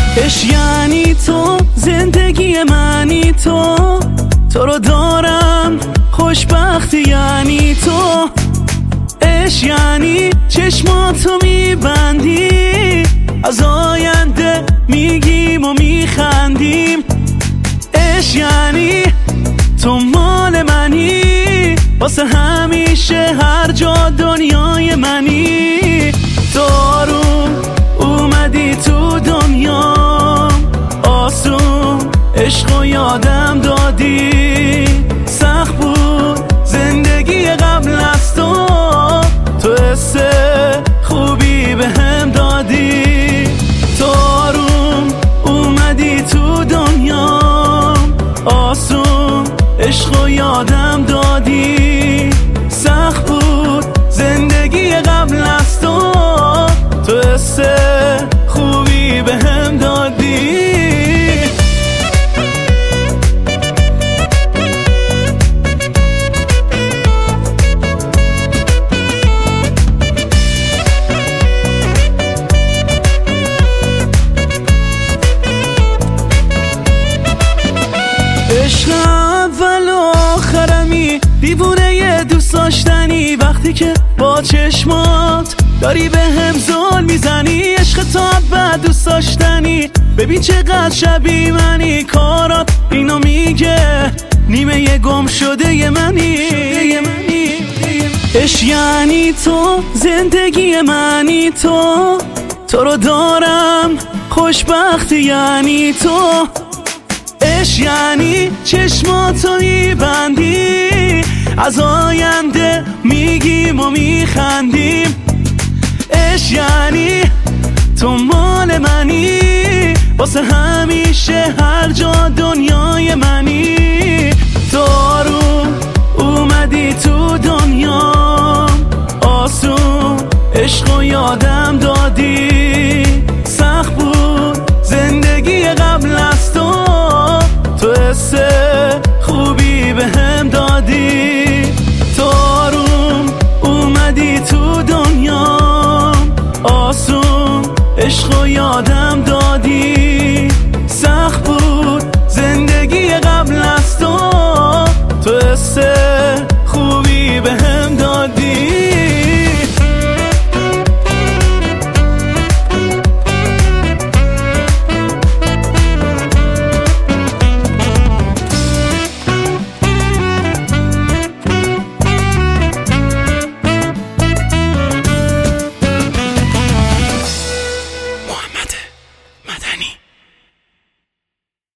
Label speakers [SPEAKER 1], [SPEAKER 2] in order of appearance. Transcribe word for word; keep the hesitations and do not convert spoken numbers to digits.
[SPEAKER 1] عشق یعنی تو، زندگی منی تو، تو رو دارم خوشبختی یعنی تو. عشق یعنی چشماتو میبندی، از آینده میگیم و میخندیم. عشق یعنی تو مال منی، واسه همیشه هر جا دنیای منی. تو آروم اومدی تو دنیا، آسون عشقو یادم دادی. سخت بود زندگی قبل از تو، تو حس خوبی به هم دادی. تو آروم اومدی تو دنیا، آسون عشقو یادم دادی. سخت بود زندگی قبل از تو، تو حس خوبی به هم دادی. عشق اول و آخرمی، دیوونه یه دوست داشتنی. وقتی که با چشمات داری به هم زل میزنی، عشق تا بعد دوست داشتنی. ببین چقدر شبیه منی، کارات اینو میگه، نیمه یه گم شده ی منی. عشق یعنی تو، زندگی منی تو، تو رو دارم خوشبختی یعنی تو. عشق یعنی چشماتو میبندی، از آینده میگیم و میخندیم. عشق یعنی تو مال منی، واسه همیشه هر جا دنیای منی. تو آروم اومدی تو دنیا، آسون عشقو یادم دادی. سخت بود زندگی قبل از تو، تو حس خوبی به هم دادی. تو آروم اومدی تو دنیا، آسون عشقو یادم دادی.